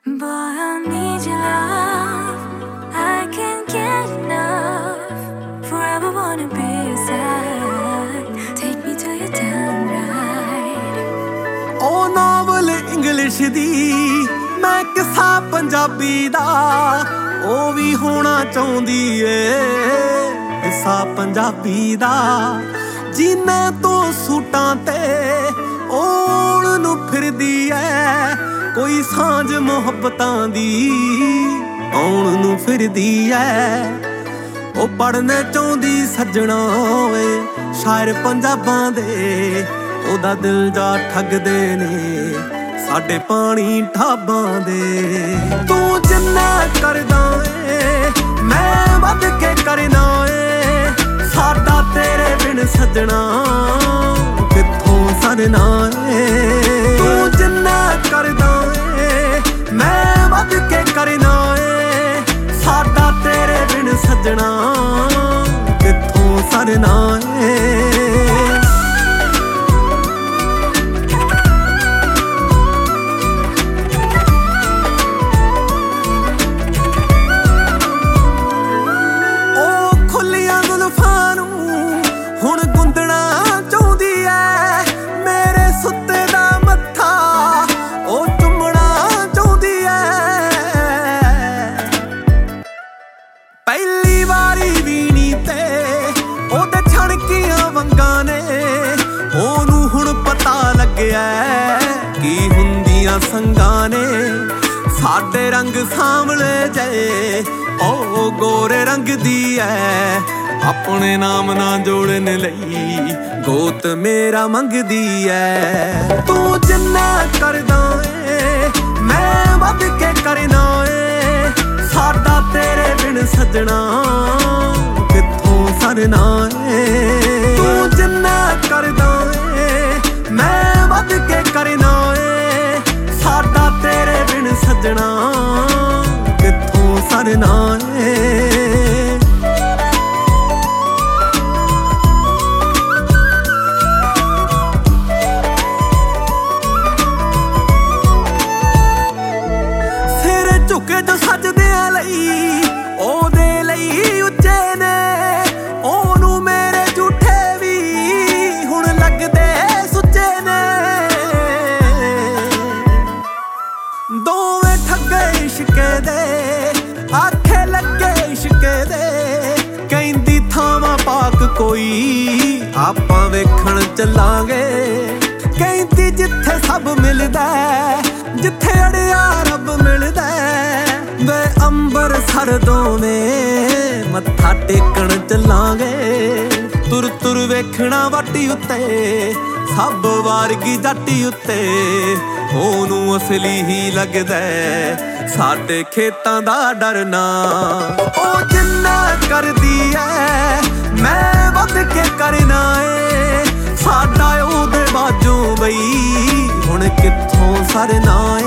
Boy, I need your love. I can't get enough. Forever wanna be your side. Take me to your town ride. ਉਹ novel English ਦੀ ਮੈਂ ਕਿੱਸਾ ਪੰਜਾਬੀ ਦਾ ਉਹ ਵੀ ਹੋਣਾ ਚਾਹੁੰਦੀ ਏ ਕਿੱਸਾ ਪੰਜਾਬੀ ਦਾ ਜਿਨ੍ਹਾਂ ਤੋਂ ਸੂਟਾਂ ਤੇ ओण ਨੂੰ ਫਿਰਦੀ ਐ ਕੋਈ ਸਾਂਝ ਮੁਹੱਬਤਾਂ ਦੀ ਆਉਣ ਨੂੰ ਫਿਰਦੀ ਐ ਉਹ ਪੜ੍ਹਨੇ ਚਾਹੁੰਦੀ ਸੱਜਣਾ ਓਏ ਸ਼ਾਇਰ ਪੰਜਾਬਾਂ ਦੇ ਉਹਦਾ ਦਿਲ ਜਾ ਠੱਗਦੇ ਨੇ ਸਾਡੇ ਪਾਣੀ ਢਾਬਾਂ ਦੇ ਤੂੰ ਜਿੰਨਾ ਕਰਦਾ ਏ ਮੈਂ ਵੱਧ ਕੇ ਕਰਨਾ ਏ ਸਾਡਾ ਤੇਰੇ ਬਿਨ ਸੱਜਣਾ ਕਿੱਥੋਂ ਸਰਨਾ ਏ ਤੂੰ ਜਿੰਨਾ ਕਰਦਾ ਏ ਮੈਂ ਵੱਧ ਕੇ ਕਰਨਾ ਏ ਸਾਡਾ ਤੇਰੇ ਬਿਨ ਸੱਜਣਾ ਕਿੱਥੋਂ ਸਰਨਾ ਏ ਪਹਿਲੀ ਵਾਰੀ ਵੀਣੀ ਤੇ ਉਹਦੇ ਛਣਕੀਆਂ ਵੰਗਾਂ ਨੇ ਉਹਨੂੰ ਹੁਣ ਪਤਾ ਲੱਗਿਆ ਕੀ ਹੁੰਦੀਆਂ ਸੰਗਾਂ ਨੇ ਸਾਡੇ ਰੰਗ ਸਾਂਵਲੇ ਜੇ ਉਹ ਗੋਰੇ ਰੰਗ ਦੀ ਐ ਆਪਣੇ ਨਾਮ ਨਾ ਜੋੜਨ ਲਈ ਗੋਤ ਮੇਰਾ ਮੰਗਦੀ ਐ ਤੂੰ ਜਿੰਨਾ ਕਰਦਾ ਏ ਮੈਂ ਵੱਧ ਕੇ ਕਰਨਾ ਏ ਸਾਡਾ ਤੇਰੇ ਬਿਨ ਸੱਜਣਾ ਕਿੱਥੋਂ ਸਰਨਾ ਏ ਤੂੰ ਜਿੰਨਾ ਕਰਦਾ ਏ ਮੈਂ ਵੱਧ ਕੇ ਕਰਨਾ ਏ ਸਾਡਾ ਤੇਰੇ ਬਿਨ ਸੱਜਣਾ ਕਿੱਥੋਂ ਸਰਨਾ ਏ ਸਿਰ ਝੁਕੇ ਜੋ ਸੱਜਦਿਆਂ ਲਈ ਉਹਦੇ ਲਈ ਉੱਚੇ ਨੇ ਉਹਨੂੰ ਮੇਰੇ ਝੂਠੇ ਵੀ ਹੁਣ ਲੱਗਦੇ ਸੁੱਚੇ ਨੇ ਦੋਵੇਂ ਠੱਗੇ ਇਸ਼ਕੇ ਦੇ ਆਖੇ ਲੱਗੇ ਇਸ਼ਕੇ ਦੇ ਕਹਿੰਦੀ ਥਾਵਾਂ ਪਾਕ ਕੋਈ ਆਪਾਂ ਵੇਖਣ ਚੱਲਾਂਗੇ ਕਹਿੰਦੀ ਜਿੱਥੇ ਸਭ ਮਿਲਦਾ ਜਿੱਥੇ ਅੜਿਆ ਰੱਬ ਮਿਲਦਾ ਵੇ ਅੰਬਰਸਰ ਦੋਵੇਂ ਮੱਥਾ ਟੇਕਣ ਚੱਲਾਂਗੇ ਤੁਰ ਤੁਰ ਵੇਖਣਾ ਵਾਟੀ ਉੱਤੇ ਸਭ ਵਾਰਗੀ ਜਾਟੀ ਉੱਤੇ ਉਹਨੂੰ ਅਸਲੀ ਹੀ ਲੱਗਦਾ ਸਾਡੇ ਖੇਤਾਂ ਦਾ ਡਰਨਾ ਉਹ ਜਿੰਨਾ ਕਰਦੀ ਐ ਮੈਂ ਵੱਧ ਕੇ ਕਰਨਾ ਏ ਸਾਡਾ ਉਹਦੇ ਬਾਝੋਂ ਬਈ ਹੁਣ ਕਿੱਥੋਂ ਸਰਨਾ ਏ